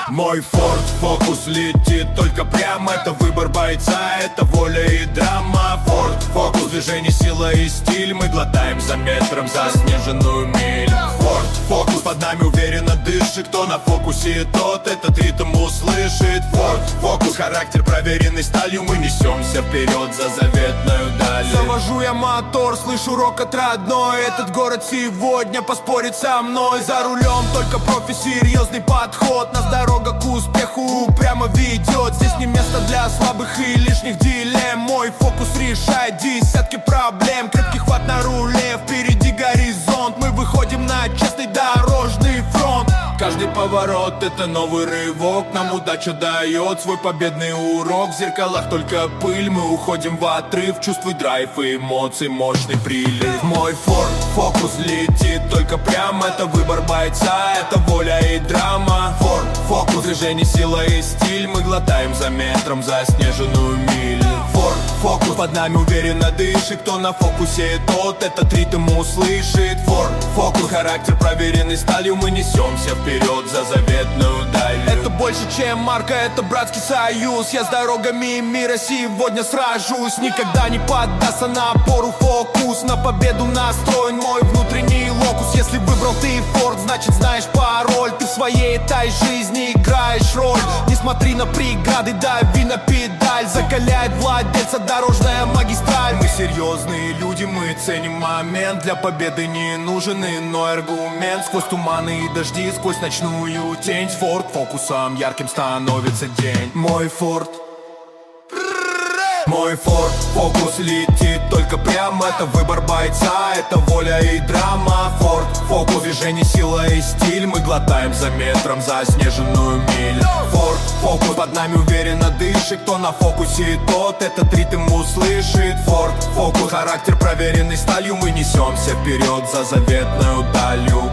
Мой Ford Focus летит только прямо. Это выбор бойца, это воля и драма. Ford Focus, движение, сила и стиль. Мы глотаем за метром заснеженную милю. Ford Focus под нами уверенно дышит. Кто на фокусе, тот этот ритм услышит. Ford Focus, характер проверенный сталью. Мы несемся вперед за заветную даль. Завожу я мотор, слышу рокот родной. Этот город сегодня поспорит со мной. За рулем только профи, серьезный подход. Нас дорога к успеху прямо ведет. Здесь не место для слабых и лишних дилемм. Мой фокус решает десятки проблем. Крепкий хват на руле, впереди горизонт. Мы выходим на честный дорожный фронт. Каждый поворот — это новый рывок. Нам удача дает свой победный урок. В зеркалах только пыль, мы уходим в отрыв. Чувствуй драйв и эмоций, мощный прилив. Мой Ford Focus летит только прямо. Это выбор бойца, это воля и драма. Ford Focus, движение, сила и стиль. Мы глотаем за метром заснеженную милю. Ford Focus под нами уверенно дышит. Кто на фокусе, тот этот ритм услышит. Ford Focus, характер проверенный сталью. Мы несемся вперед за заветную даль. Это больше, чем марка, это братский союз. Я с дорогами мира сегодня сражусь. Никогда не поддастся напору фокус. На победу настроен мой внутренний локус. Если выбрал ты Ford, значит знаешь пароль. Ты в своей этой жизни играешь роль. Не смотри на преграды, дави на педаль. Закаляет владельца дорожная магистраль. Мы серьезные люди, мы ценим момент. Для победы не нужен иной аргумент. Сквозь туманы и дожди, сквозь ночную тень. С Ford фокусом ярким становится день. Мой Ford Focus летит только прямо. Это выбор бойца, это воля и драма. Ford Focus, движение, сила и стиль. Мы глотаем за метром заснеженную милю. Ford Focus под нами уверенно дышит. Кто на фокусе, тот этот ритм услышит. Ford Focus, характер проверенный сталью. Мы несемся вперед за заветную далью.